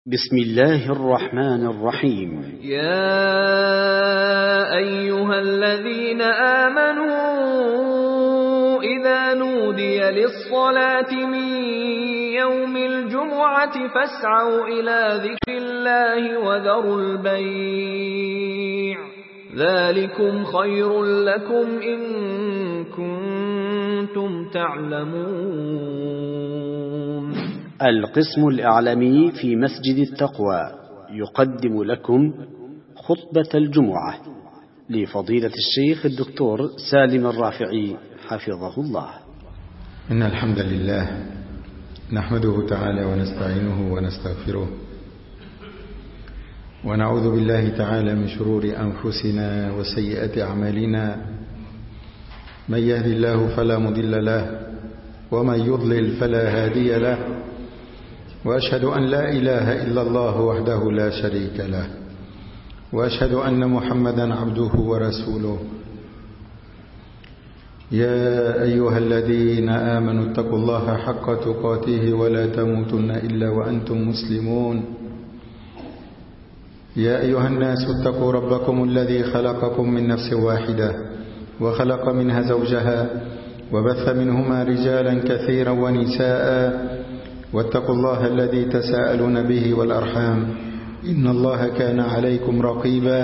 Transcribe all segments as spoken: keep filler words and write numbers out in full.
بسم الله الرحمن الرحيم. يا أيها الذين آمنوا إذا نودي للصلاة من يوم الجمعة فاسعوا إلى ذكر الله وذروا البيع ذلكم خير لكم إن كنتم تعلمون. القسم الإعلامي في مسجد التقوى يقدم لكم خطبة الجمعة لفضيلة الشيخ الدكتور سالم الرافعي حفظه الله. إن الحمد لله نحمده تعالى ونستعينه ونستغفره ونعوذ بالله تعالى من شرور أنفسنا وسيئات أعمالنا. من يهد الله فلا مضل له ومن يضلل فلا هادي له، وأشهد أن لا إله إلا الله وحده لا شريك له، وأشهد أن محمدا عبده ورسوله. يا أيها الذين آمنوا اتقوا الله حق تقاته ولا تموتن إلا وأنتم مسلمون. يا أيها الناس اتقوا ربكم الذي خلقكم من نفس واحدة وخلق منها زوجها وبث منهما رجالا كثيرا ونساء، واتقوا الله الذي تساءلون به والأرحام إن الله كان عليكم رقيبا.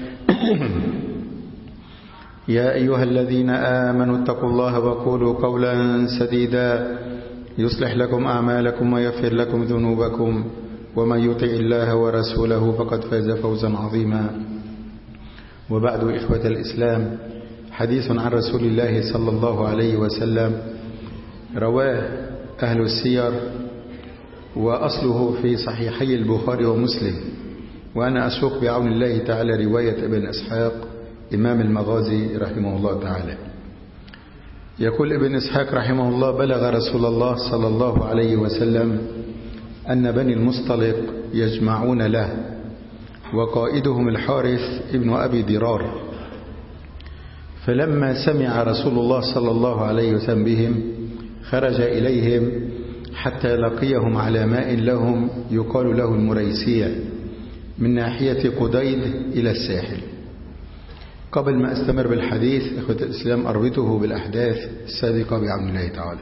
يا أيها الذين آمنوا اتقوا الله وقولوا قولا سديدا يصلح لكم أعمالكم ويغفر لكم ذنوبكم، ومن يطع الله ورسوله فقد فاز فوزا عظيما. وبعد، إخوة الإسلام، حديث عن رسول الله صلى الله عليه وسلم رواه أهل السير، وأصله في صحيحي البخاري ومسلم، وأنا أسوق بعون الله تعالى رواية ابن إسحاق إمام المغازي رحمه الله تعالى. يقول ابن إسحاق رحمه الله: بلغ رسول الله صلى الله عليه وسلم أن بني المصطلق يجمعون له، وقائدهم الحارث ابن أبي ضرار. فلما سمع رسول الله صلى الله عليه وسلم بهم خرج إليهم حتى لقيهم على ماء لهم يقال له المريسية من ناحية قديد إلى الساحل. قبل ما أستمر بالحديث، إخوة الإسلام، أربطه بالأحداث السابقة بعون الله تعالى.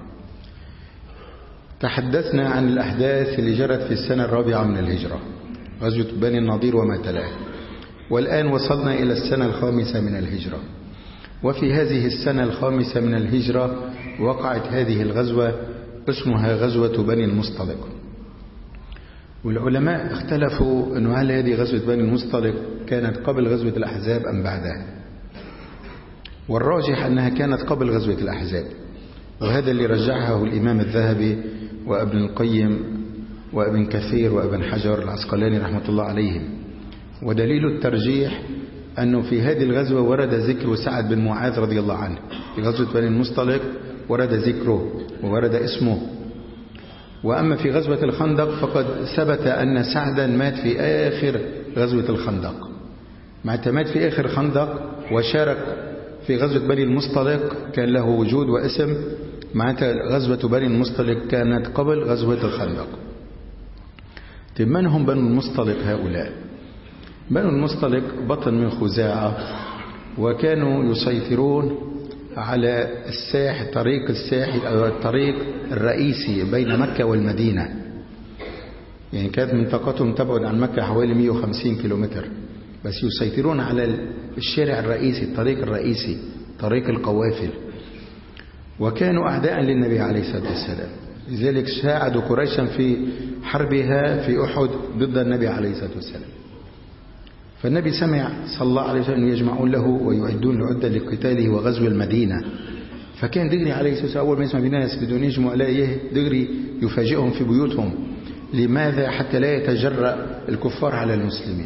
تحدثنا عن الأحداث اللي جرت في السنة الرابعة من الهجرة، غزوة بني النضير وما تلاه، والآن وصلنا إلى السنة الخامسة من الهجرة. وفي هذه السنة الخامسة من الهجرة وقعت هذه الغزوة اسمها غزوة بني المصطلق. والعلماء اختلفوا أنه هل هذه غزوة بني المصطلق كانت قبل غزوة الأحزاب أم بعدها، والراجح أنها كانت قبل غزوة الأحزاب، وهذا اللي رجحه الإمام الذهبي وابن القيم وابن كثير وابن حجر العسقلاني رحمة الله عليهم. ودليل الترجيح أنه في هذه الغزوة ورد ذكر سعد بن معاذ رضي الله عنه. في غزوة بني المصطلق ورد ذكره وورد اسمه. وأما في غزوة الخندق فقد ثبت أن سعدا مات في آخر غزوة الخندق، مع مات في آخر خندق وشارك في غزوة بني المصطلق، كان له وجود واسم. مع غزوة بني المصطلق كانت قبل غزوة الخندق. طيب، من هم بني المصطلق هؤلاء؟ بني المصطلق بطن من خزاعة، وكانوا يسيطرون على الساحل، طريق الساحل أو الطريق الرئيسي بين مكة والمدينة. يعني كانت منطقتهم تبعد عن مكة حوالي مئة وخمسين كيلومتر، بس يسيطرون على الشارع الرئيسي، الطريق الرئيسي، طريق القوافل. وكانوا أعداء للنبي عليه الصلاة والسلام، لذلك ساعدوا قريشا في حربها في أحد ضد النبي عليه الصلاة والسلام. فالنبي سمع صلى الله عليه وسلم يجمعون له ويعدون العدة لقتاله وغزو المدينة. فكان دغري عليه الصلاة والسلام أول ما يسمع بناس بدون يجمع عليه دغري يفاجئهم في بيوتهم. لماذا؟ حتى لا يتجرأ الكفار على المسلمين.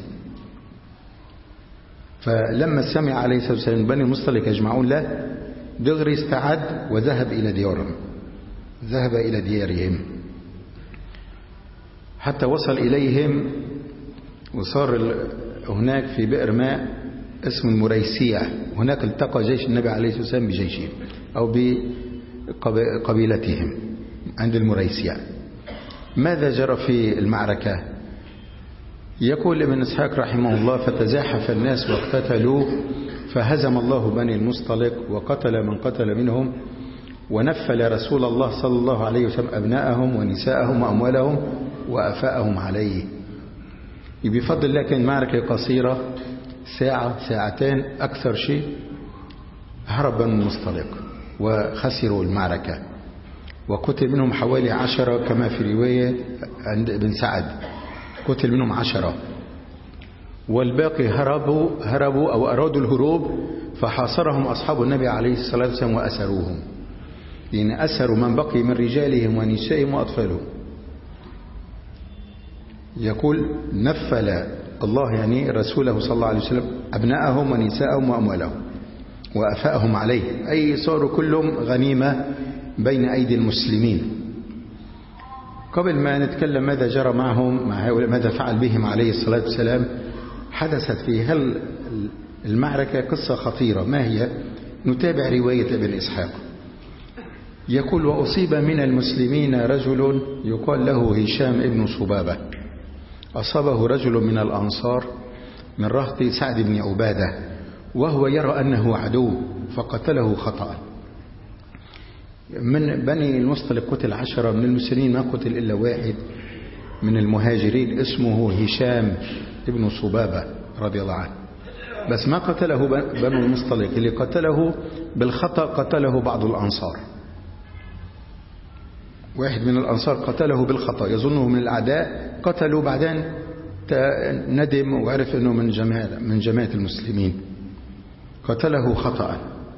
فلما سمع عليه الصلاة والسلام بني المصطلق يجمعون له دغري استعد وذهب إلى ديارهم، ذهب إلى ديارهم حتى وصل إليهم، وصار هناك في بئر ماء اسم المريسية. هناك التقى جيش النبي عليه الصلاة والسلام بجيشهم أو بقبيلتهم عند المريسية. ماذا جرى في المعركة؟ يقول ابن إسحاق رحمه الله: فتزاحف الناس واقتتلوا فهزم الله بني المصطلق وقتل من قتل منهم ونفل رسول الله صلى الله عليه وسلم أبناءهم ونساءهم وأموالهم وأفاءهم عليه. بفضل الله كان معركة قصيرة، ساعة ساعتين أكثر شيء، هرب بني المصطلق وخسروا المعركة وقتل منهم حوالي عشرة كما في رواية عند ابن سعد، قتل منهم عشرة والباقي هربوا هربوا أو أرادوا الهروب فحاصرهم أصحاب النبي عليه الصلاة والسلام وأسروهم، لأن أسروا من بقي من رجالهم ونسائهم وأطفالهم. يقول: نفل الله يعني رسوله صلى الله عليه وسلم أبناءهم ونساءهم وأموالهم وأفاءهم عليه، أي صاروا كلهم غنيمة بين أيدي المسلمين. قبل ما نتكلم ماذا جرى معهم، مع هؤلاء ماذا فعل بهم عليه الصلاة والسلام، حدثت في هل المعركة قصة خطيرة. ما هي؟ نتابع رواية ابن إسحاق. يقول: وأصيب من المسلمين رجل يقال له هشام ابن صبابة، أصابه رجل من الأنصار من رهط سعد بن عبادة وهو يرى أنه عدو فقتله خطأ. من بني المصطلق قتل عشرة، من المسلمين ما قتل إلا واحد من المهاجرين اسمه هشام ابن صبابة رضي الله عنه، بس ما قتله بنو المصطلق، اللي قتله بالخطأ قتله بعض الأنصار. واحد من الأنصار قتله بالخطأ يظنه من الأعداء، قتلوا بعدين ندم وعرف أنه من جماعة من جماعة المسلمين، قتله خطأ.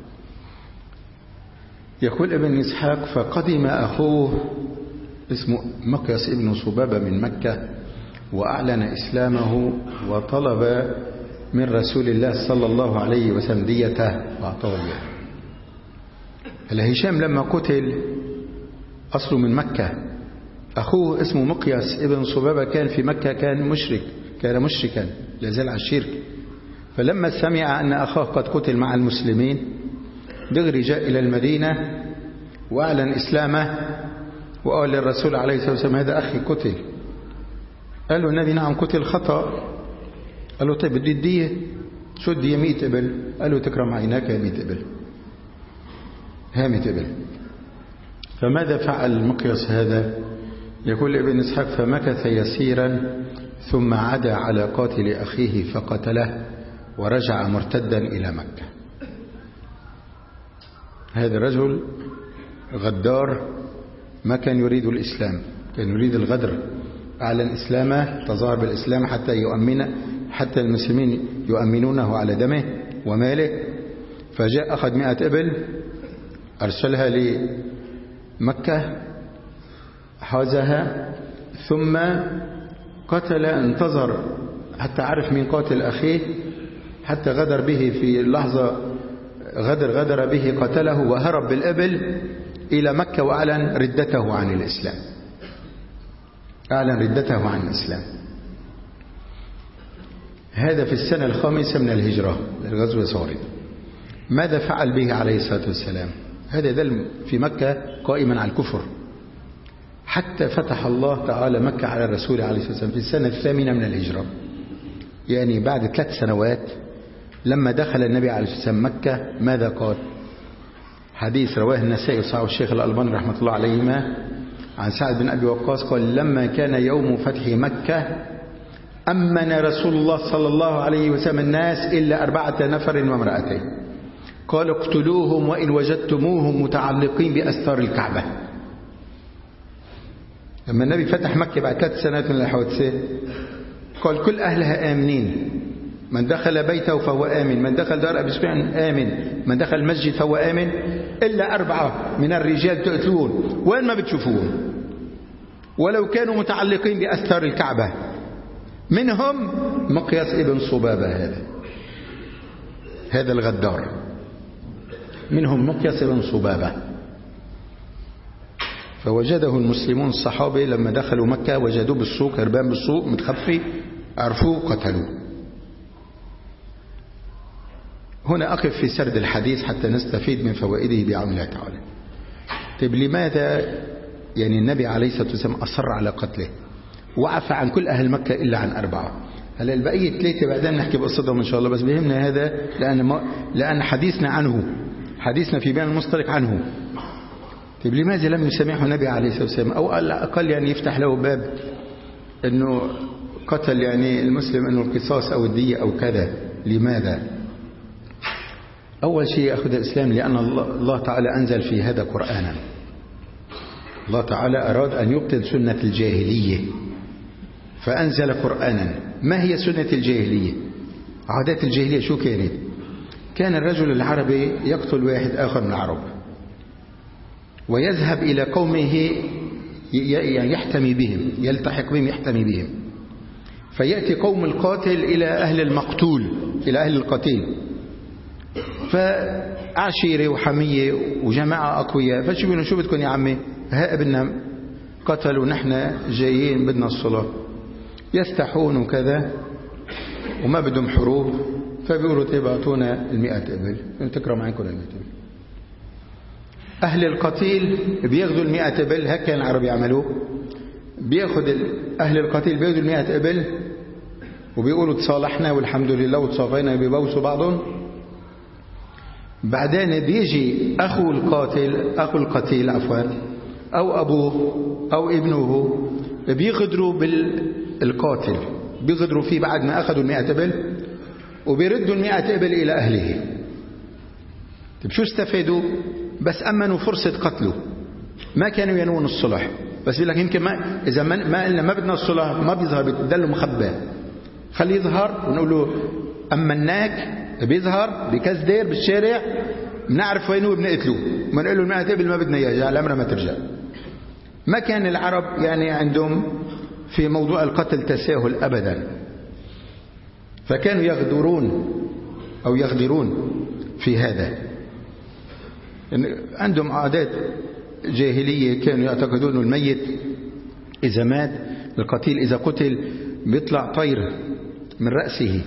يقول ابن إسحاق: فقدم أخوه اسمه مقياس ابن صبابة من مكة وأعلن إسلامه وطلب من رسول الله صلى الله عليه وسلم ديته وأعطاه ديته. الهشام لما قتل أصله من مكة، أخوه اسمه مقياس ابن صبابة كان في مكة، كان مشرك، كان مشركا لازال على الشرك. فلما سمع أن أخاه قد قتل مع المسلمين دغري جاء إلى المدينة وأعلن إسلامه وقال للرسول عليه الصلاة والسلام: هذا أخي قتل. قال له النبي: نعم قتل خطأ. قال له: طيب بدي الدية. شو الدية؟ مئة إبل. قال له: تكرم عيناك يا مئة إبل، ها مئة إبل. فماذا فعل مقياس هذا؟ يقول ابن إسحاق: فمكث يسيرا ثم عدا على قاتل أخيه فقتله ورجع مرتدا إلى مكة. هذا الرجل غدار، ما كان يريد الإسلام، كان يريد الغدر. أعلن إسلامه، تظاهر بالإسلام حتى يؤمن حتى المسلمين يؤمنونه على دمه وماله. فجاء أخذ مئة إبل أرسلها لمكة حازها، ثم قتل، انتظر حتى عرف من قاتل أخيه، حتى غدر به في اللحظة، غدر غدر به قتله وهرب بالإبل إلى مكة وأعلن ردته عن الإسلام، أعلن ردته عن الإسلام. هذا في السنة الخامسة من الهجرة للغزو صارم. ماذا فعل به عليه الصلاة والسلام؟ هذا ذل في مكة قائما على الكفر، حتى فتح الله تعالى مكة على الرسول عليه الصلاة والسلام في السنة الثامنة من الهجرة، يعني بعد ثلاث سنوات. لما دخل النبي عليه الصلاة والسلام مكة ماذا قال؟ حديث رواه النسائي وصححه الشيخ الألباني رحمة الله عليهما عن سعد بن أبي وقاص قال: لما كان يوم فتح مكة أمن رسول الله صلى الله عليه وسلم الناس إلا أربعة نفر وامرأتين، قال: اقتلوهم وإن وجدتموهم متعلقين بأستار الكعبة. لما النبي فتح مكة بعد ثلاث سنوات من الحوادثات قال: كل أهلها آمنين، من دخل بيته فهو آمن، من دخل دار أبي سفيان آمن، من دخل المسجد فهو آمن، إلا أربعة من الرجال تقتلون وين ما بتشوفوهم ولو كانوا متعلقين بأستار الكعبة، منهم مقياس ابن صبابة، هذا هذا الغدار، منهم مقياس ابن صبابة. فوجده المسلمون الصحابة لما دخلوا مكة وجدوه بالسوق، هربان بالسوق متخفي، عرفوه قتلوه. هنا أقف في سرد الحديث حتى نستفيد من فوائده بعون الله تعالى. طيب لماذا يعني النبي عليه الصلاة والسلام أصر على قتله؟ وعفى عن كل أهل مكة إلا عن أربعة. هلا البقية ثلاثة بعدين نحكي بقصتهم إن شاء الله، بس بيهمنا هذا لأن ما لأن حديثنا عنه حديثنا في بيان المصطلح عنه. طيب لماذا لم يسامحه النبي عليه الصلاة والسلام، أو على الأقل يعني يفتح له باب إنه قتل يعني المسلم إنه القصاص أو الدية أو كذا؟ لماذا؟ أول شيء أخذ الإسلام لأن الله تعالى أنزل في هذا قرآنا. الله تعالى أراد أن يبطل سنة الجاهلية فأنزل قرآنا. ما هي سنة الجاهلية؟ عادات الجاهلية شو كانت؟ كان الرجل العربي يقتل واحد آخر من العرب ويذهب إلى قومه يحتمي بهم، يلتحق بهم يحتمي بهم، فيأتي قوم القاتل إلى أهل المقتول، إلى أهل القتيل، فعشيرة وحمية وجماعة أقوياء، فشو بيقولوا شو بدكم يا عمي؟ ها ابننا قتلوا نحن جايين بدنا الصلاة، يستحون وكذا وما بدهم حروب، فبيقولوا طيب اعطونا المئة إبل تكرم عنكم المئة إبل. أهل القتيل بياخذوا المئة إبل، هيك كان العرب يعملوا، بياخذ أهل القتيل بياخذوا المئة إبل وبيقولوا تصالحنا والحمد لله وتصافينا، بيبوسوا بعضهم. بعدين بيجي أخو القاتل أخو القتيل عفوا أو أبوه أو ابنه بيغدروا بالقاتل، بيغدروا فيه بعد ما أخذوا المئة إبل وبيردوا المئة إبل إلى أهله. طيب شو استفادوا؟ بس أمنوا فرصة قتله، ما كانوا ينوون الصلح، بس بيقول لك يمكن ما إذا ما ما قلنا ما بدنا الصلح ما بيظهر، بيدلوا مخبى، خليه يظهر ونقول له أمناك، بيظهر بكزدير بالشارع بنعرف وينه وبنقتلوه، بنقول له المئة إبل ما بدنا إياه، على أمرنا ما ترجع. ما كان العرب يعني عندهم في موضوع القتل تساهل أبدا، فكانوا يغدرون أو يغدرون في هذا. عندهم عادات جاهلية، كانوا يعتقدون الميت إذا مات، القتيل إذا قتل بيطلع طير من رأسه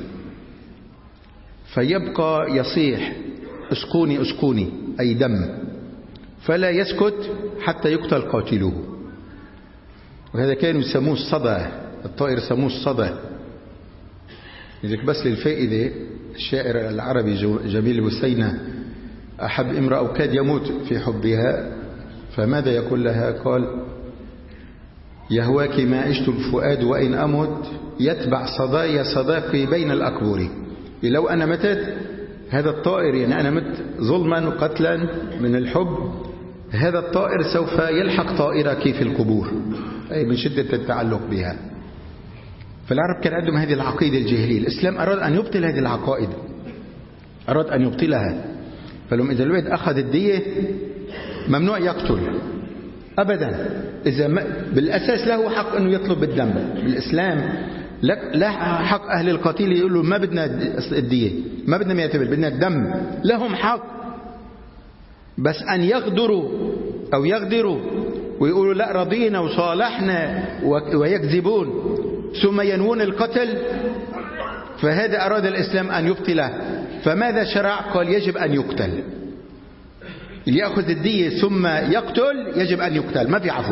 فيبقى يصيح اسقوني اسقوني أي دم، فلا يسكت حتى يقتل قاتله. وهذا كانوا يسموه الصدى، الطائر يسموه الصدى. لذلك بس للفائدة، الشاعر العربي جميل بوسينة أحب امرأة وكاد يموت في حبها، فماذا يقول لها؟ قال يهواك ما عشت الفؤاد وإن أمت يتبع صدايا صداقي بين الأقبور. لو أنا متت هذا الطائر، يعني أنا مت ظلما وقتلا من الحب، هذا الطائر سوف يلحق طائرك في القبور، أي من شدة التعلق بها. فالعرب كان عندهم هذه العقيدة الجاهلية. الإسلام أراد أن يبطل هذه العقائد، أراد أن يبطلها. فلما إذا الواحد أخذ الدية ممنوع يقتل أبدا، إذا بالأساس له حق أنه يطلب بالدم. بالإسلام لا حق أهل القتيل يقولوا ما بدنا الدية، ما بدنا مئة إبل، بدنا الدم. لهم حق، بس أن يغدروا أو يغدروا ويقولوا لا رضينا وصالحنا ويكذبون ثم ينوون القتل، فهذا أراد الإسلام أن يبطله. فماذا شرع؟ قال يجب أن يقتل، اللي يأخذ الدية ثم يقتل يجب أن يقتل، ما في عفو.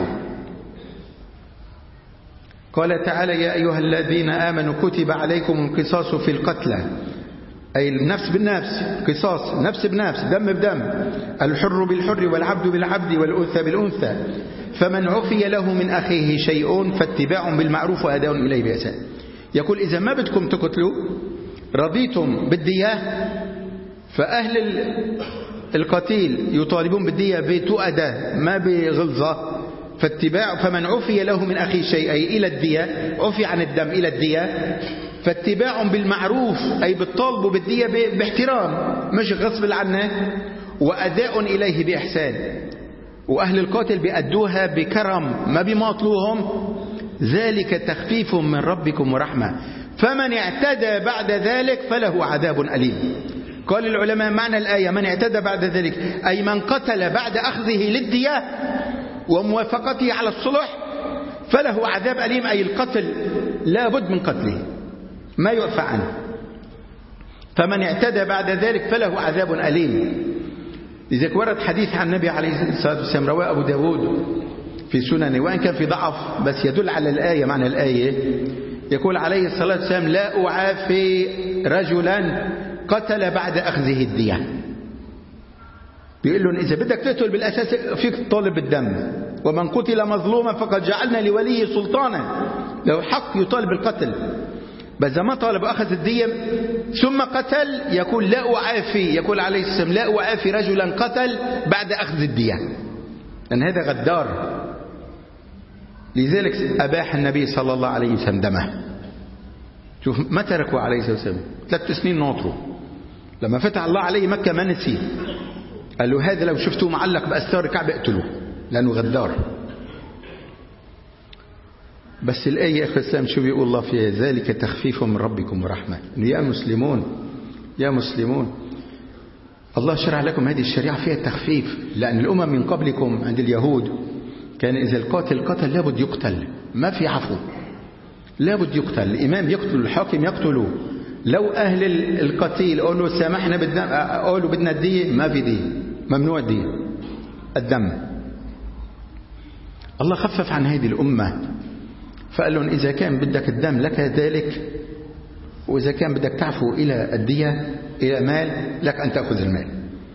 قال تعالى يا أيها الذين آمنوا كتب عليكم القصاص في القتلى، أي النفس بالنفس، قصاص نفس بنفس، دم بدم، الحر بالحر والعبد بالعبد والأنثى بالأنثى، فمن عفي له من أخيه شيء فاتباع بالمعروف وأداء إليه بإحسان. يقول إذا ما بدكم تقتلوا، رضيتم بالدية، فأهل القتيل يطالبون بالدية بتؤدى ما بغلظة، فاتباع فمن عفي له من أخيه شيء أي إلى الدية، عفي عن الدم إلى الدية، فاتباع بالمعروف أي بالطالب بالدية باحترام مش غصب عنه، وأداء إليه بإحسان. وأهل القاتل بيأدوها بكرم ما بيماطلوهم، ذلك تخفيف من ربكم ورحمة، فمن اعتدى بعد ذلك فله عذاب أليم. قال العلماء معنى الآية من اعتدى بعد ذلك أي من قتل بعد أخذه للدية وموافقته على الصلح فله عذاب أليم، أي القتل لا بد من قتله ما يعفى عنه. فمن اعتدى بعد ذلك فله عذاب أليم. لذلك ورد حديث عن النبي عليه الصلاة والسلام رواه أبو داود في سننه، وإن كان في ضعف بس يدل على الآية. معنى الآية يقول عليه الصلاة والسلام لا أعافي رجلا قتل بعد أخذه الدية. بيقول لهم إذا بدك تقتل بالأساس فيك تطالب بالدم، ومن قتل مظلوما فقد جعلنا لوليه سلطانا، له حق يطالب بالقتل. بس ما طالب أخذ الدية ثم قتل يقول لا أعافي، يقول عليه السلام لا أعافي رجلا قتل بعد أخذ الدية، لأن هذا غدار. لذلك أباح النبي صلى الله عليه وسلم دمه. شوف ما تركوا عليه الصلاة والسلام، ثلاث سنين ناطروا. لما فتح الله عليه مكة ما نسي، قال له هذا لو شفتوه معلق بأستار الكعبة اقتلوه لأنه غدار. بس الآية أخي السلام شو بيقول الله فيها؟ ذلك تخفيف من ربكم ورحمة. يا مسلمون يا مسلمون الله شرع لكم هذه الشريعة فيها تخفيف، لأن الأمم من قبلكم عند اليهود كان إذا القاتل قتل لابد يقتل، ما في عفو، لابد يقتل. الإمام يقتل، الحاكم يقتله. لو أهل القتيل قالوا سامحنا بالدم، قالوا بدنا الدية، ما في دية، ممنوع الدية، الدم. الله خفف عن هذه الأمة فقال لهم إذا كان بدك الدم لك ذلك، وإذا كان بدك تعفو إلى الدية إلى مال لك أن تأخذ المال.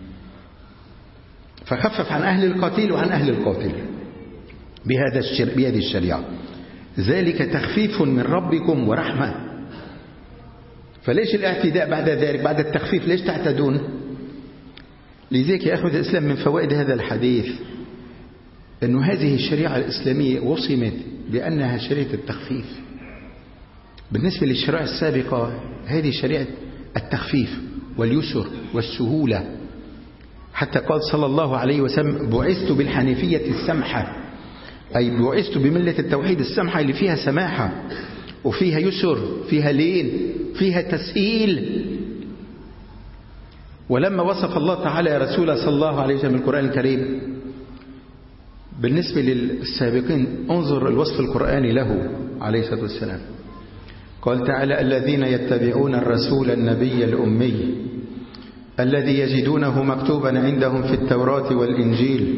فخفف عن أهل القتيل وعن أهل القاتل بهذا الشر... بهذه الشريعة. ذلك تخفيف من ربكم ورحمة. فليش الاعتداء بعد ذلك؟ بعد التخفيف ليش تعتدون؟ لذلك يا أخوة الإسلام من فوائد هذا الحديث أن هذه الشريعة الإسلامية وصمت بأنها شريعة التخفيف. بالنسبة للشرائع السابقة هذه شريعة التخفيف واليسر والسهولة. حتى قال صلى الله عليه وسلم بعثت بالحنيفية السمحة، أي بعثت بملة التوحيد السمحة اللي فيها سماحة وفيها يسر، فيها لين، فيها تسهيل. ولما وصف الله تعالى رسوله صلى الله عليه وسلم القرآن الكريم بالنسبة للسابقين انظر الوصف القرآني له عليه الصلاة والسلام. قال تعالى الذين يتبعون الرسول النبي الأمي الذي يجدونه مكتوبا عندهم في التوراة والإنجيل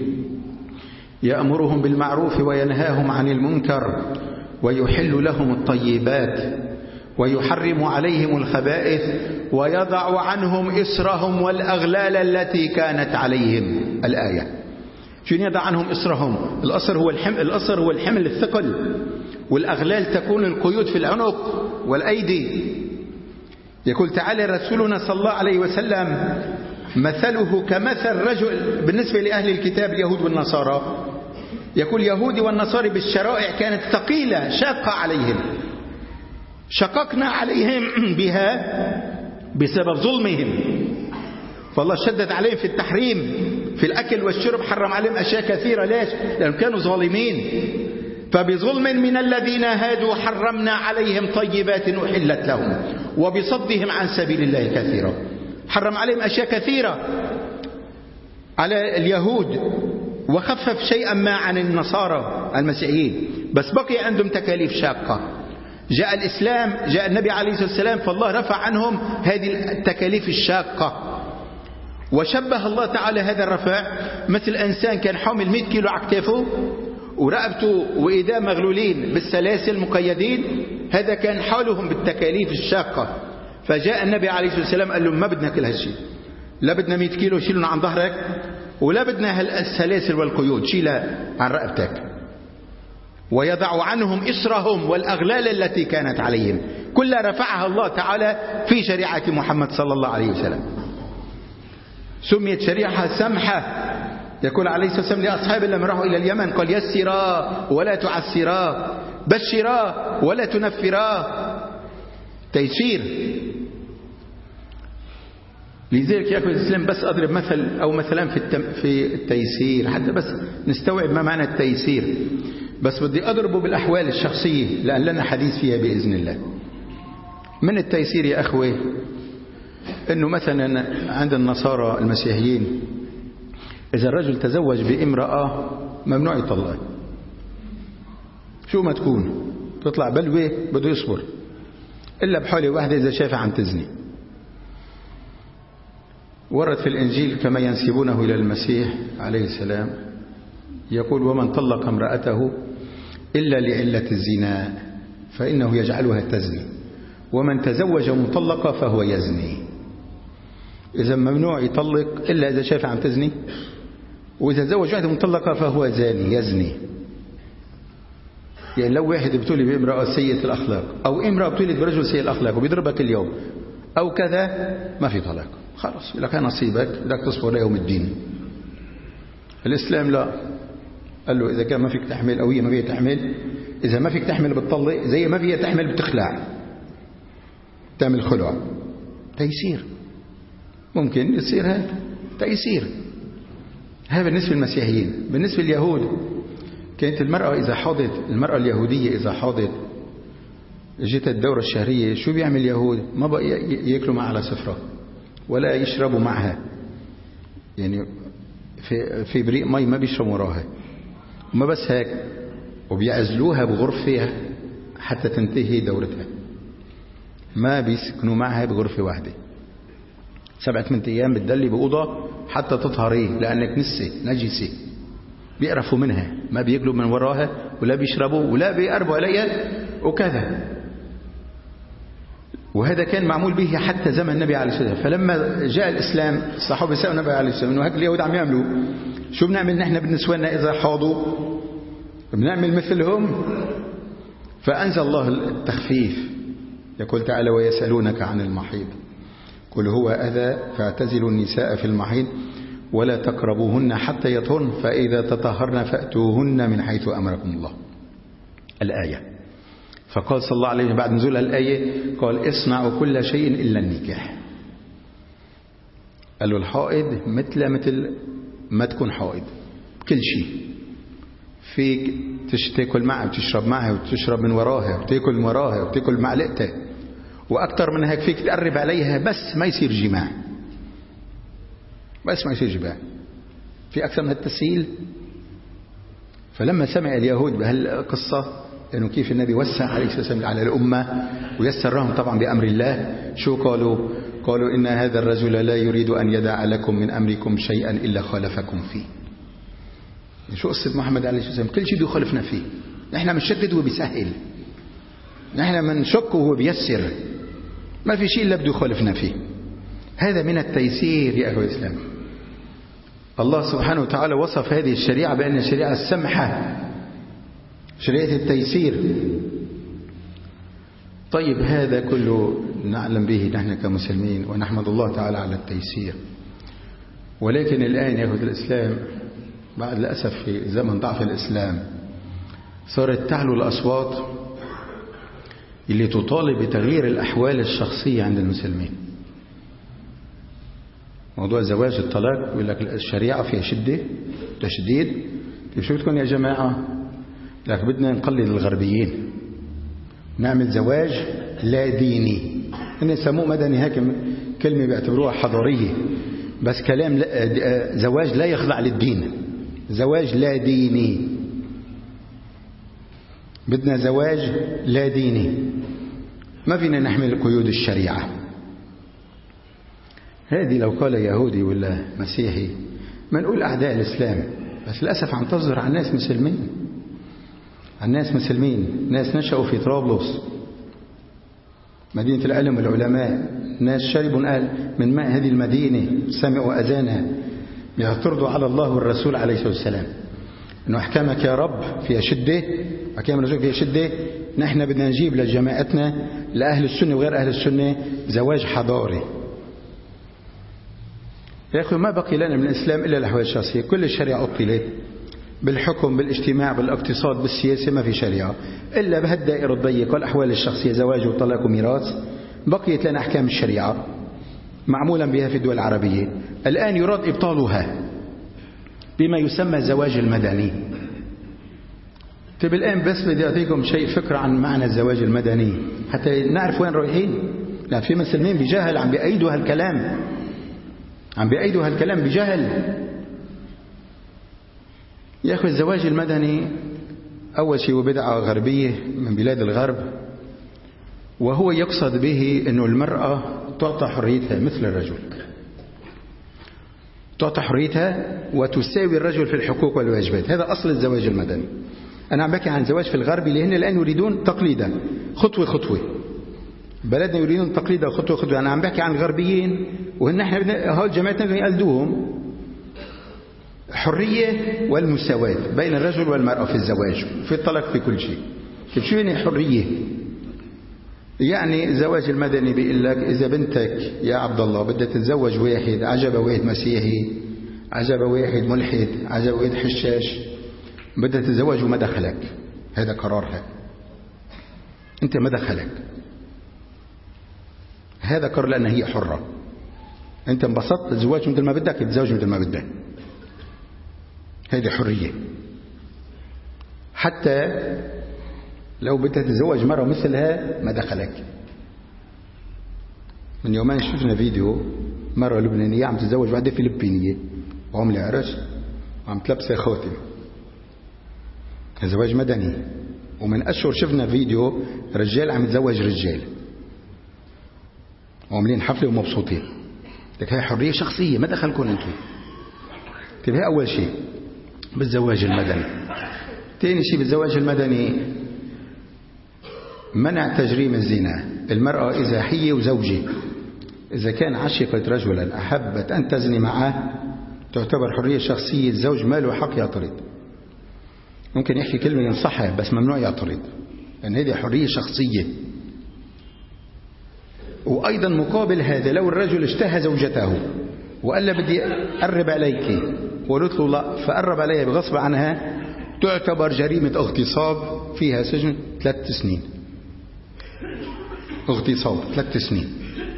يأمرهم بالمعروف وينهاهم عن المنكر ويحل لهم الطيبات ويحرم عليهم الخبائث ويضع عنهم إسرهم والأغلال التي كانت عليهم. الآية شنو يضع عنهم إسرهم؟ الأسر هو الحمل، الأسر هو الحمل الثقل، والأغلال تكون القيود في العنق والأيدي. يقول تعالى رسولنا صلى الله عليه وسلم مثله كمثل رجل بالنسبة لأهل الكتاب اليهود والنصارى. يقول يهودي والنصارى بالشرائع كانت ثقيلة شاقة عليهم، شققنا عليهم بها بسبب ظلمهم، فالله شدد عليهم في التحريم في الأكل والشرب، حرم عليهم أشياء كثيرة. ليش؟ لأنهم كانوا ظالمين. فبظلم من الذين هادوا حرمنا عليهم طيبات أحلت لهم وبصدهم عن سبيل الله كثيرا. حرم عليهم أشياء كثيرة على اليهود وخفف شيئا ما عن النصارى المسيحيين، بس بقي عندهم تكاليف شاقة. جاء الإسلام، جاء النبي عليه الصلاة والسلام، فالله رفع عنهم هذه التكاليف الشاقة. وشبه الله تعالى هذا الرفع مثل إنسان كان حامل مئة كيلو على كتافه ورقبته وإيداه مغلولين بالسلاسل مقيدين، هذا كان حالهم بالتكاليف الشاقة. فجاء النبي عليه الصلاة والسلام قال لهم ما بدنا كل هالشيء، لا بدنا مئة كيلو شيلنا عن ظهرك، ولا بدنا السلاسل والقيود شيلها عن رقبتك. ويضع عنهم إسرهم والأغلال التي كانت عليهم، كلها رفعها الله تعالى في شريعة محمد صلى الله عليه وسلم. سميت شريعة سمحة. يقول عليه الصلاة والسلام لأصحابه لما راحوا إلى اليمن قال يسرا ولا تعسرا، بشرا ولا تنفرا، تيسير. لذلك يا أخوة الإسلام بس أضرب مثل أو مثلا في التم في التيسير حتى بس نستوعب ما معنى التيسير، بس بدي أضربه بالأحوال الشخصية لأن لنا حديث فيها بإذن الله. من التيسير يا أخوة أنه مثلا عند النصارى المسيحيين إذا الرجل تزوج بامرأة ممنوع يطلقها، شو ما تكون تطلع بلوة بده يصبر، إلا بحالة واحدة إذا شافها عم تزني. ورد في الإنجيل كما ينسبونه إلى المسيح عليه السلام يقول ومن طلق امرأته إلا لعلة الزنا فإنه يجعلها تزني، ومن تزوج مطلقة فهو يزني. إذا ممنوع يطلق إلا إذا شاف عم تزني، وإذا تزوج واحدة مطلقة فهو زاني يزني. يعني لو واحد ابتلي بامرأة سيئة الأخلاق أو امرأة ابتلت برجل سيء الأخلاق وبيضربك اليوم أو كذا، ما في طلاق، خلاص لك نصيبك، بدك تصبر ليوم الدين. الإسلام لا، قال له إذا كان ما فيك تحمل أو هي ما فيها تحمل، إذا ما فيك تحمل بتطلق، زي ما فيها تحمل بتخلع، تعمل خلع. تيسير ممكن يصير، هذا تيسير. هذا بالنسبة للمسيحيين. بالنسبة لليهود كانت المرأة إذا حاضت، المرأة اليهودية إذا حاضت جت الدورة الشهرية، شو بيعمل اليهود؟ ما بقى يأكلوا معها على سفرة ولا يشربوا معها، يعني في في بريق مي ما بيشربوا وراها. وما بس هيك، وبيعزلوها بغرفة حتى تنتهي دورتها، ما بيسكنوا معها بغرفة واحدة. سبعة ثمانية أيام بتدلي بأوضة حتى تطهريه، لأنك نسة نجسة، بيقرفوا منها، ما بياكلوا من وراها ولا بيشربوا ولا بيقربوا عليها وكذا. وهذا كان معمول به حتى زمن النبي عليه الصلاة والسلام. فلما جاء الإسلام الصحابة سألوا النبي عليه الصلاة والسلام إنه هيك اليهود عم يعملوا، شو بنعمل نحن بالنسواننا إذا حاضوا؟ بنعمل مثلهم؟ فأنزل الله التخفيف، يقول تعالى ويسألونك عن المحيض قل هو أذى فاعتزلوا النساء في المحيض ولا تقربوهن حتى يطهرن فإذا تطهرن فأتوهن من حيث أمركم الله. الآية. فقال صلى الله عليه وسلم بعد نزول الآية قال اصنعوا كل شيء إلا النكاح. قالوا الحائض مثل مثل ما تكون حائض، كل شيء فيك تاكل معها وتشرب معها وتشرب من وراها وتاكل من وراها وتاكل معلقتها، وأكثر من هيك فيك تقرب عليها، بس ما يصير جماع، بس ما يصير جماع. في أكثر من التسهيل. فلما سمع اليهود بهالقصة إنه كيف النبي وسع عليه الصلاة والسلام على الأمة ويسر لهم طبعا بأمر الله، شو قالوا؟ قالوا إن هذا الرجل لا يريد أن يدع لكم من أمركم شيئا إلا خالفكم فيه. شو قصة محمد عليه الصلاة والسلام؟ كل شيء بيخالفنا فيه. نحن بنشدد وهو بيسهل، نحن بنشك وهو بيسر، ما في شيء إلا بده يخالفنا فيه. هذا من التيسير يا أخوة الإسلام. الله سبحانه وتعالى وصف هذه الشريعة بأن الشريعة السمحة، شريعة التيسير. طيب هذا كله نعلم به نحن كمسلمين ونحمد الله تعالى على التيسير. ولكن الآن يا أخوة الإسلام بعد الأسف في زمن ضعف الإسلام صارت تعلو الأصوات اللي تطالب بتغيير الأحوال الشخصية عند المسلمين. موضوع زواج الطلاق يقول لك الشريعة فيها شدة تشديد. شو بدكم يا جماعة؟ لك بدنا نقلد الغربيين، نعمل زواج لا ديني. هن يسموه مدني، هيك كلمة بيعتبروها حضارية، بس كلام زواج لا يخضع للدين، زواج لا ديني. بدنا زواج لا ديني، ما فينا نحمل قيود الشريعة. هذه لو قال يهودي ولا مسيحي ما نقول أعداء الإسلام، بس للأسف عم تصدر عن ناس مسلمين، عن ناس مسلمين، ناس نشأوا في طرابلس مدينة العلم والعلماء، ناس شربوا من ماء هذه المدينة، سمعوا أذانها، يعترضوا على الله والرسول عليه الصلاة والسلام إنه أحكامك يا رب فيها شدة، أحكام الرسول فيها شدة. نحن بدنا نجيب لجماعتنا لأهل السنة وغير أهل السنة زواج حضاري. يا أخي ما بقي لنا من الإسلام إلا الأحوال الشخصية. كل الشريعة أبطلت بالحكم، بالاجتماع، بالاقتصاد، بالسياسة، ما في شريعة إلا بهالدائرة الضيقة والأحوال الشخصية، زواج وطلاق وميراث. بقيت لنا أحكام الشريعة معمولا بها في الدول العربية. الآن يراد إبطالها بما يسمى الزواج المدني. طيب الآن بس بدي أعطيكم شيء فكرة عن معنى الزواج المدني حتى نعرف وين رايحين. لأن في مسلمين بجهل عم بيأيدوا هالكلام، عم بيأيدوا هالكلام بجهل. يا أخي الزواج المدني أول شيء بدعة غربية من بلاد الغرب، وهو يقصد به أنه المرأة تعطى حريتها مثل الرجل. تعطى حريتها وتساوي الرجل في الحقوق والواجبات. هذا أصل الزواج المدني. أنا عم بحكي عن زواج في الغرب، لأن الآن يريدون تقليدا خطوة خطوة. بلدنا يريدون تقليدا خطوة خطوة. أنا عم بحكي عن الغربيين، وهن احنا هول جماعتنا يقلدوهم. حرية والمساواة بين الرجل والمرأة في الزواج، في الطلاق، في كل شيء. كيف شو يعني حرية؟ يعني الزواج المدني بيقول لك إذا بنتك يا عبد الله بدها تتزوج واحد، عجبها واحد مسيحي، عجبها واحد ملحد، عجبها واحد حشاش، بدها تتزوج وما دخلك، هذا قرارها، أنت ما دخلك، هذا قرار، لأن هي حرة. أنت انبسطت تتزوج مثل ما بدك، تتزوج مثل ما بدك، هذه حرية. حتى لو بدها تتزوج مرة مثلها ما دخلك. من يومين شفنا فيديو مرة لبنانية عم تتزوج واحدة فلبينية وعملة عرش وعم تلبسها خواتم، زواج مدني. ومن أشهر شفنا فيديو رجال عم يتزوج رجال وعاملين حفلة ومبسوطين. لك هي حرية شخصية، ما دخلكم انتم. طيب هي أول شيء بالزواج المدني. ثاني شيء بالزواج المدني منع تجريم الزنا. المرأة إذا هي وزوجي إذا كان عشقت رجلا أحبت أن تزني معه تعتبر حرية شخصية. الزوج ما له حق يعترض، ممكن يحكي كلمة ينصحها بس ممنوع يعترض، لأن هذه حرية شخصية. وأيضا مقابل هذا لو الرجل اشتهى زوجته وقال لها بدي أقرب عليك وقلت له لا، فقرب عليها بغصب عنها، تعتبر جريمة اغتصاب فيها سجن ثلاث سنين. اغتصاب ثلاث سنين.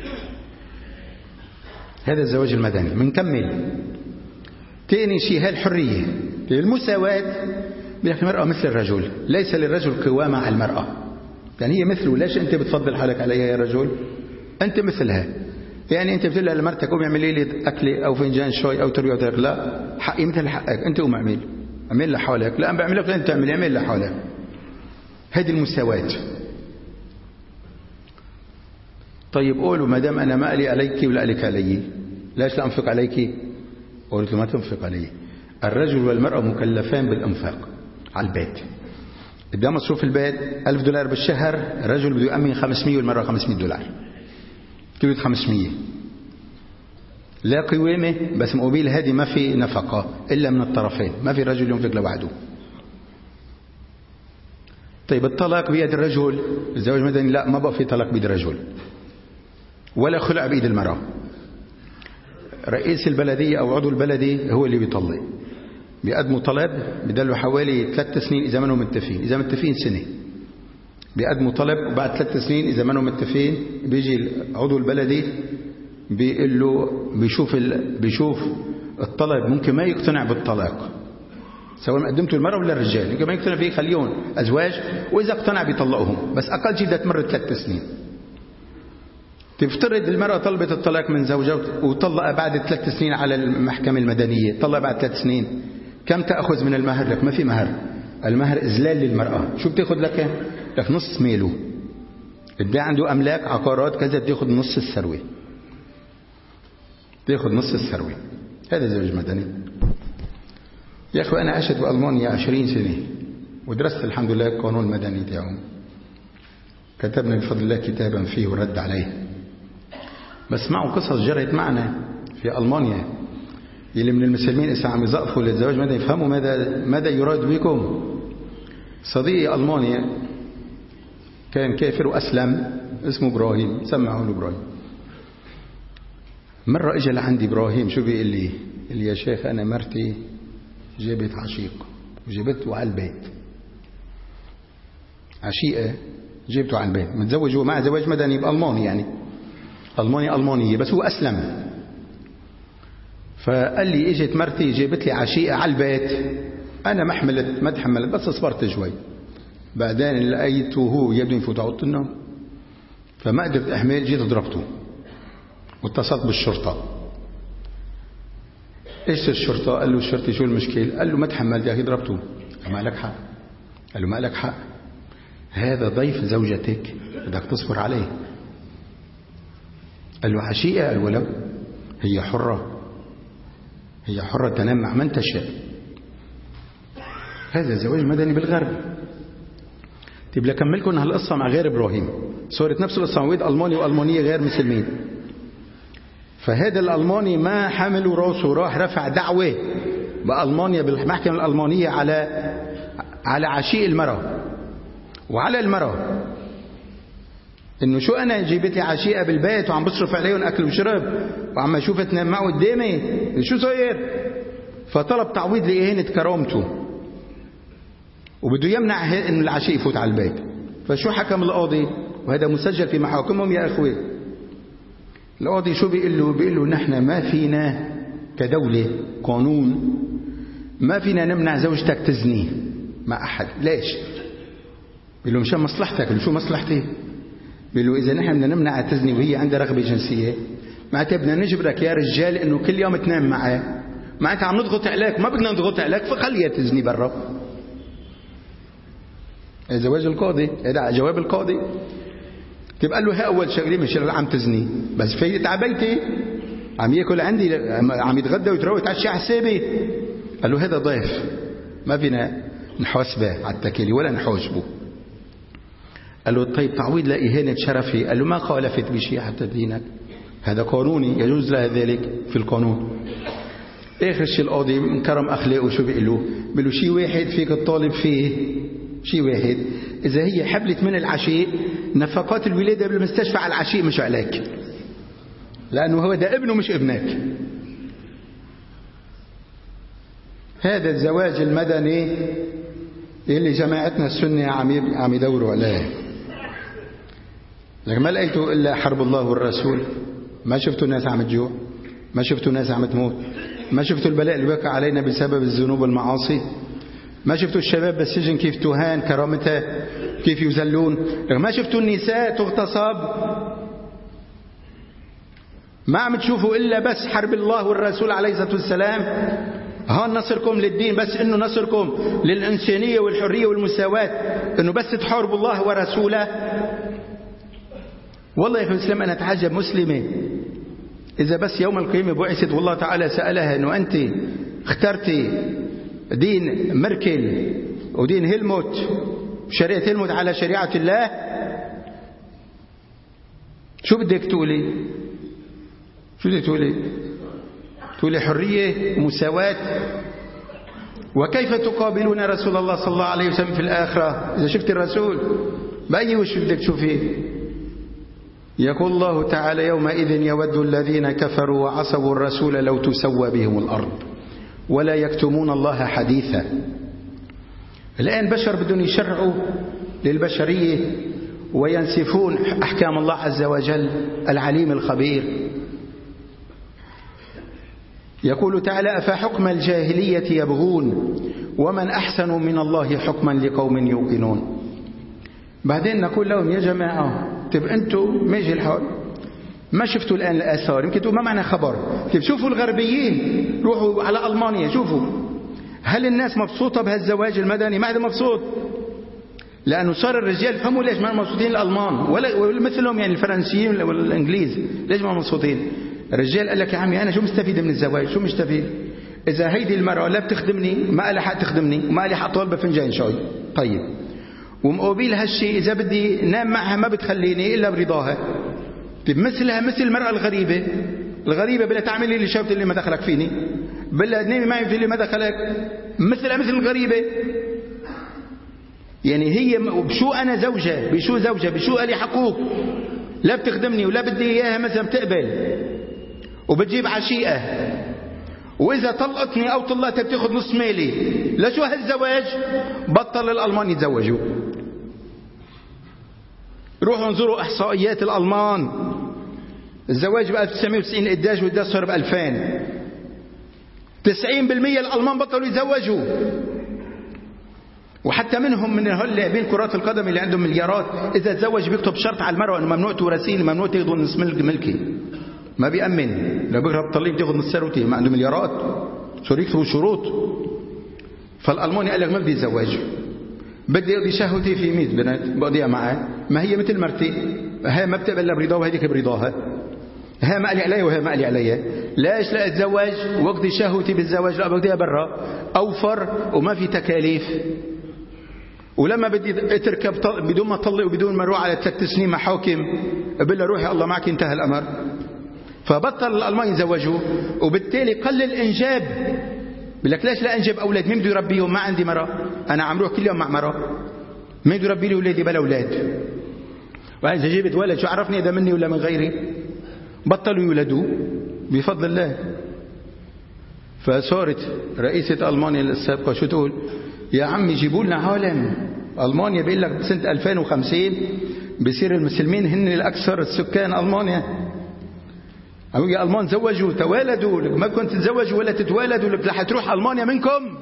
هذا الزواج المدني. منكمل. تاني شيء هالحرية. المساواة بيحكي المرأة مثل الرجل، ليس للرجل قوامة على المرأة، يعني هي مثله. ليش أنت بتفضل حالك عليها يا رجل؟ أنت مثلها. يعني أنت بتقول لها لمرتك قومي اعملي لي أكلة أو فنجان شاي أو تروي أو لا، حقي مثل حقك، أنت قوم اعمل اعمل لحالك. لا أنا بعمل لك، أنت تعمل اعمل لحالك. هذه المساواة. طيب قولوا ما دام أنا ما ألي عليك ولا ألك علي، ليش لا أنفق عليك؟ قلت له ما تنفق علي. الرجل والمرأة مكلفان بالإنفاق على البيت. إذا مصروف البيت ألف دولار بالشهر، الرجل بده يأمن خمسمية والمرأة خمسمية دولار، تريد خمسمية. لا قوامة، بس مقابل هذه ما في نفقة إلا من الطرفين، ما في رجل ينفق لوحده. طيب الطلاق بيد الرجل، الزواج المدني لا، ما بقى في طلاق بيد الرجل ولا خلع بيد المرأة. رئيس البلدية أو عضو البلدي هو اللي بيطلق. بيقدموا طلب بدلوا حوالي ثلاث سنين إذا ما هم متفقين، إذا متفقين سنة بيقدموا طلب، وبعد ثلاث سنين إذا ما هم متفقين بيجي عضو البلدي بيقول له بيشوف ال... بيشوف الطلب، ممكن ما يقتنع بالطلاق سواء قدمته المرأة ولا الرجال، ممكن ما يقتنع فيه خليهم أزواج، وإذا اقتنع بيطلقهم، بس أقل شيء بدها تمر ثلاث سنين. تفترض المرأة طلبت الطلاق من زوجها وطلق بعد ثلاث سنين على المحكمة المدنية، طلق بعد ثلاث سنين، كم تأخذ من المهر؟ لك ما في مهر، المهر إذلال للمرأة. شو بتاخذ لك؟ لك نص ميله. إذا عنده أملاك عقارات كذا بتاخذ نص الثروة، تاخذ نص الثروة. هذا زواج مدني. يا أخوة أنا عشت بألمانيا عشرين سنة ودرست الحمد لله القانون المدني تاعهم، كتبنا بفضل الله كتابا فيه ورد عليه. بس معه قصص جرت معنا في ألمانيا اللي من المسلمين إذا عم يزقفوا للزواج ماذا يفهموا ماذا ماذا يراد بكم. صديقي ألمانيا كان كافر وأسلم، اسمه إبراهيم، سمعوا له إبراهيم. مرة إجا لعندي إبراهيم، شو بيقول لي؟ قال لي يا شيخ أنا مرتي جابت عشيق وجابته على البيت، عشيقة جابته على البيت، متزوج هو مع زواج مدني بألمانيا، يعني ألمانيا ألمانية بس هو أسلم. فقال لي اجت مرتي جابت لي عشيقة على البيت، أنا ما حملت ما تحملت بس صبرت شوي، بعدين لقيته هو يبدو يفوت على النوم فما قدرت أحمل، جيت ضربته واتصلت بالشرطة. ايش الشرطة؟ قال له الشرطي شو المشكلة؟ قال له ما تحملت يا أخي ضربته. ما لك حق. قال له ما لك حق، هذا ضيف زوجتك بدك تصبر عليه. قال له عشيقة؟ قال ولو هي حرة، هي حرة تنام مع من تشاء. هذا الزواج المدني بالغرب. طيب لكملكم هالقصة مع غير إبراهيم. صورت نفس الصعويد ألماني وألمانية غير مسلمين. فهذا الألماني ما حملوا راسه، راح رفع دعوة بألمانيا بالمحكمة الألمانية على على عشيق المرأة وعلى المرأة، إنه شو أنا جيبت لي عشيقة بالبيت وعم بصرف عليهم أكل وشرب وعم أشوفها تنام معه قدامي، شو صاير؟ فطلب تعويض لإهانة كرامته وبده يمنع إنه العشيق يفوت على البيت. فشو حكم القاضي؟ وهذا مسجل في محاكمهم يا أخوي. القاضي شو بيقول له؟ بيقول له نحن ما فينا كدولة قانون ما فينا نمنع زوجتك تزني مع أحد. ليش؟ بيقول له مشان مصلحتك. شو مصلحتي؟ بيقول له إذا نحن بدنا نمنع تزني وهي عندها رغبة جنسية معناتها بدنا نجبرك يا رجال إنه كل يوم تنام معها، معناتها عم نضغط عليك، ما بدنا نضغط عليك فخليها تزني برا. زواج القاضي، هذا جواب القاضي. طيب قال له هي أول شغلة مش عم تزني، بس في تعبيتي عم ياكل عندي، عم يتغدى ويتروق يتعشى على حسابي. قال له هذا ضيف ما فينا نحاسبه على التكالي ولا نحاسبه. قال له طيب تعويض لإهانة شرفي. قال له ما خالفت بشيء حتى دينك، هذا قانوني يجوز لها ذلك في القانون. آخر شيء القاضي من كرم أخلاقه شو بيقول له؟ بيقول له شيء واحد فيك الطالب فيه، شيء واحد، إذا هي حبلت من العشيق نفقات الولادة بالمستشفى على العشيق مش عليك، لأنه هو ده ابنه مش ابنك. هذا الزواج المدني اللي جماعتنا السنة عم عم يدوروا عليه، لكن ما لقيتوا إلا حرب الله والرسول. ما شفتوا الناس عم تجوع، ما شفتوا الناس عم تموت، ما شفتوا البلاء اللي وقع علينا بسبب الذنوب والمعاصي، ما شفتوا الشباب بالسجن كيف تهان كرامتها، كيف يذلون، ما شفتوا النساء تغتصب. ما عم تشوفوا إلا بس حرب الله والرسول عليه الصلاة والسلام. هون نصركم للدين، بس إنه نصركم للإنسانية والحرية والمساواة، إنه بس تحاربوا الله ورسوله. والله يا أخي الإسلام أنا أتعجب مسلمة إذا بس يوم القيامة بعثت والله تعالى سألها إنه أنت اخترتي دين ميركل ودين هيلموت شريعة هيلموت على شريعة الله، شو بدك تقولي؟ شو بدك تقولي؟ تقولي حرية ومساواة؟ وكيف تقابلون رسول الله صلى الله عليه وسلم في الآخرة إذا شفت الرسول بأي وش بدك تشوفيه؟ يقول الله تعالى يومئذ يود الذين كفروا وعصوا الرسول لو تسوى بهم الأرض ولا يكتمون الله حديثا. الآن بشر بدهم يشرعوا للبشرية وينسفون أحكام الله عز وجل العليم الخبير. يقول تعالى أفحكم الجاهلية يبغون ومن أحسن من الله حكما لقوم يوقنون. بعدين نقول لهم يا جماعة طيب أنتم ماشي الحال ما شفتوا الآن الآثار، يمكن تقول ما معنى خبر. طيب شوفوا الغربيين، روحوا على ألمانيا شوفوا هل الناس مبسوطة بهالزواج المدني؟ ما حدا مبسوط، لأنه صار الرجال فهموا ليش ما مبسوطين الألمان ولا مثلهم يعني الفرنسيين والإنجليز ليش ما مبسوطين. الرجال قال لك يا عمي أنا شو مستفيد من الزواج؟ شو مستفيد إذا هيدي المرأة لا بتخدمني ما لها حق تخدمني وما لها حق طالبة فنجان شاي طيب، ومقابل هالشيء إذا بدي نام معها ما بتخليني إلا برضاها. طيب مثلها مثل المرأة الغريبة، الغريبة بدها تعمل لي اللي شافت اللي ما دخلك فيني، بدها تنامي معي في اللي ما دخلك، مثلها مثل الغريبة. يعني هي بشو أنا زوجة، بشو زوجة، بشو لي حقوق، لا بتخدمني ولا بدي إياها مثلا بتقبل وبتجيب عشيقة، وإذا طلقتني أو طلقتها بتاخذ نص مالي. لشو هالزواج؟ بطل الألمان يتزوجوا. روحوا انظروا إحصائيات الألمان، الزواج ب ألف وتسعمائة وتسعين قداش وقداش صار ب ألفين. تسعين بالمئة الألمان بطلوا يتزوجوا، وحتى منهم من هاللاعبين كرات القدم اللي عندهم مليارات إذا تزوج بيكتب شرط على المرأة إنه ممنوع تورثين، ممنوع تاخذوا نص ملكي، ما بيأمن. لو بيقرب طليب تاخذ نص ثروتي، ما عنده مليارات صار يكتبوا شروط. فالألماني قال لك ما بدي أتزوج، بدي أقضي شهوتي في ميت بنات بقضيها معاه، ما هي مثل مرتي، هي ما بتقبل برضاها وهيديك برضاها. ها ما قالي علي وها ما قالي علي. ليش لا اتزوج وقت شهوتي بالزواج؟ لا بدي برا اوفر وما في تكاليف. ولما بدي تركب بدون ما اطلق وبدون ما اروح على ثلاث سنين محاكم بقول له روحي الله معك انتهى الامر. فبطل الالمان يتزوجوا وبالتالي قل الانجاب. بقول لك ليش لا انجب اولاد؟ مين بده يربيهم؟ ما عندي مرة، انا عم روح كل يوم مع مرة، مين بده يربي لي اولادي بلا اولاد؟ واذا جبت ولد شو عرفني اذا مني ولا من غيري؟ بطلوا يولدوا بفضل الله. فصارت رئيسة ألمانيا السابقة شو تقول؟ يا عمي جيبوا لنا عالم. ألمانيا بيقول لك بسنة ألفين وخمسين بصير المسلمين هن الأكثر السكان ألمانيا. يا ألمان زوجوا توالدوا، ما كنت تتزوجوا ولا تتوالدوا رح تروح ألمانيا منكم،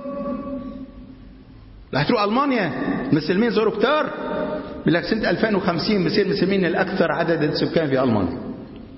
رح تروح ألمانيا. المسلمين صاروا كتار، بيقول لك سنة ألفين وخمسين بصير المسلمين الأكثر عدد السكان في ألمانيا.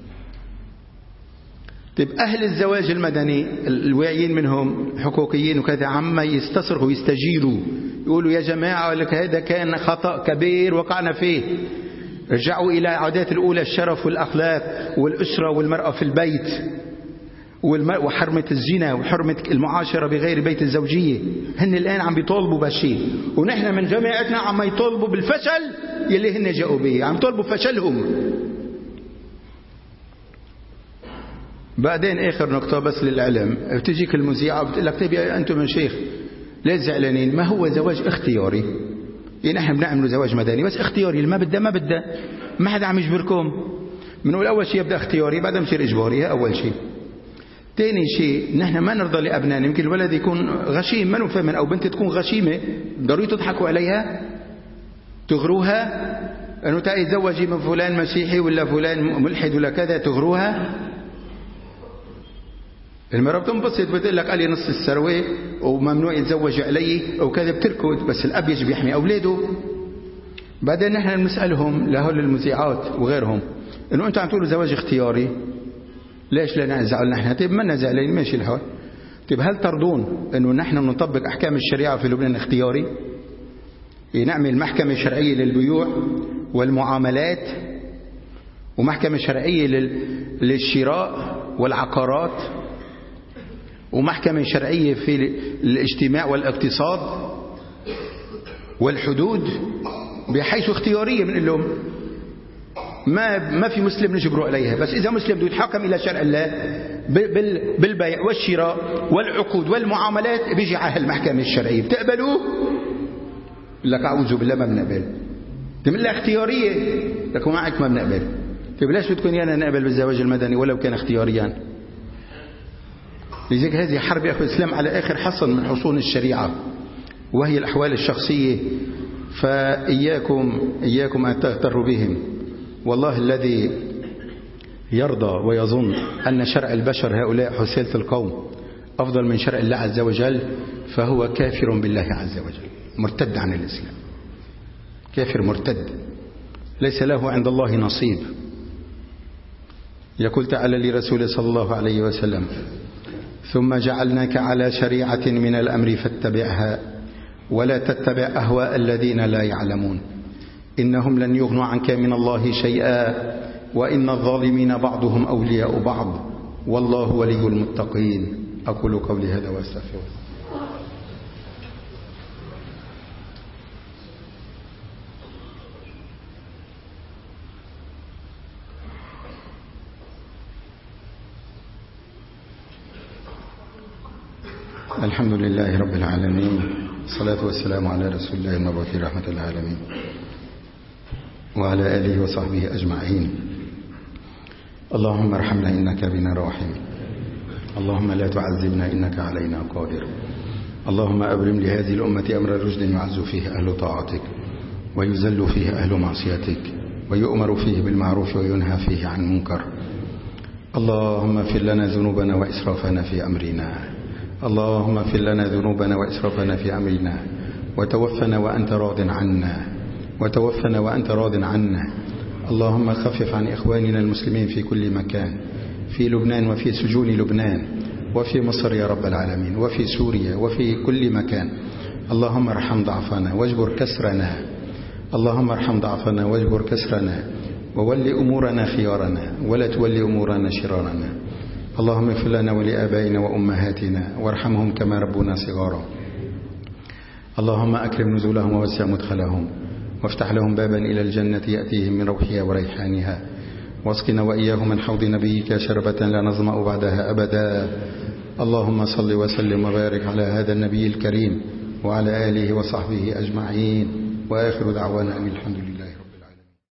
طيب أهل الزواج المدني الواعيين منهم حقوقيين وكذا عما يستصرخوا ويستجيروا يقولوا يا جماعة لك هذا كان خطأ كبير وقعنا فيه، رجعوا إلى عادات الأولى الشرف والأخلاق والأسرة والمرأة في البيت وحرمة الزنا وحرمة المعاشرة بغير بيت الزوجية. هن الآن عم بيطالبوا بشيء ونحن من جماعتنا عم يطالبوا بالفشل يلي هن جاءوا به، عم يطالبوا فشلهم. بعدين آخر نقطة بس للعلم، بتجيك المذيعة بتقول لك طيب يا أنتم من شيخ ليش زعلانين؟ ما هو زواج اختياري، يعني نحن بنعمل زواج مدني بس اختياري، اللي ما بدها ما بدها، ما حدا عم يجبركم. بنقول أول شيء يبدأ اختياري بعدها بصير إجباري، هذا أول شيء. ثاني شيء نحن ما نرضى لأبنائنا، يمكن الولد يكون غشيم ما نفهم، أو بنت تكون غشيمة ضروري تضحكوا عليها تغروها أنه تعي تزوجي من فلان مسيحي ولا فلان ملحد ولا كذا، تغروها. المرأة بتنبسط بتقول لك قال لي نص الثروة وممنوع يتزوج علي وكذا بتركض، بس الأب يجب يحمي أولاده. بعدين نحن نسألهم لهول المذيعات وغيرهم إنه أنتوا عم تقولوا زواج اختياري ليش لا نزعل نحن؟ طيب ما نزعلين ماشي الحال. طيب هل ترضون إنه نحن نطبق أحكام الشريعة في لبنان اختياري؟ نعمل محكمة شرعية للبيوع والمعاملات ومحكمة شرعية للشراء والعقارات ومحكمة شرعية في الاجتماع والاقتصاد والحدود بحيث اختيارية؟ من لهم ما ما في مسلم نجبره عليها، بس إذا مسلم بده يتحكم إلى شرع الله بالبيع والشراء والعقود والمعاملات بيجي على المحكمة الشرعية. بتقبلوا؟ لك أعوذ بالله ما بنقبل. تقول لها اختيارية لك معك ما بنقبل. طيب ليش بتكون يانا نقبل بالزواج المدني ولو كان اختياريا؟ لذلك هذه حرب يا أخوة الإسلام على آخر حصن من حصون الشريعة وهي الأحوال الشخصية. فإياكم إياكم أن تغتروا بهم. والله الذي يرضى ويظن أن شرع البشر هؤلاء حسيلة القوم أفضل من شرع الله عز وجل فهو كافر بالله عز وجل، مرتد عن الإسلام، كافر مرتد ليس له عند الله نصيب. يقول تعالى لرسوله صلى الله عليه وسلم ثم جعلناك على شريعة من الأمر فاتبعها ولا تتبع أهواء الذين لا يعلمون إنهم لن يغنوا عنك من الله شيئا وإن الظالمين بعضهم أولياء بعض والله ولي المتقين. أقول قولي هذا وأستغفر. الحمد لله رب العالمين، الصلاة والسلام على رسول الله المبعوث رحمة العالمين وعلى آله وصحبه أجمعين. اللهم ارحمنا إنك بنا راحم، اللهم لا تعذبنا إنك علينا قادر. اللهم أبرم لهذه الأمة أمر رشد يعز فيه أهل طاعتك ويذل فيه أهل معصيتك ويؤمر فيه بالمعروف وينهى فيه عن منكر. اللهم اغفر لنا ذنوبنا وإسرافنا في أمرنا، اللهم اغفر لنا ذنوبنا وإسرافنا في أمرنا وتوفنا وأنت راض عنا وتوفنا وأنت راض عنا. اللهم خفف عن إخواننا المسلمين في كل مكان، في لبنان وفي سجون لبنان وفي مصر يا رب العالمين وفي سوريا وفي كل مكان. اللهم ارحم ضعفنا واجبر كسرنا، اللهم ارحم ضعفنا واجبر كسرنا وول أمورنا خيارنا ولا تولي أمورنا شرارنا. اللهم اغفر لنا ولآبائنا وأمهاتنا وارحمهم كما ربونا صغارا. اللهم أكرم نزولهم ووسع مدخلهم وافتح لهم بابا إلى الجنة يأتيهم من روحها وريحانها، واسقنا وإياهم من حوض نبيك شربة لا نظمأ بعدها أبدا. اللهم صل وسلم وبارك على هذا النبي الكريم وعلى آله وصحبه أجمعين، وآخر دعوانا أن الحمد لله.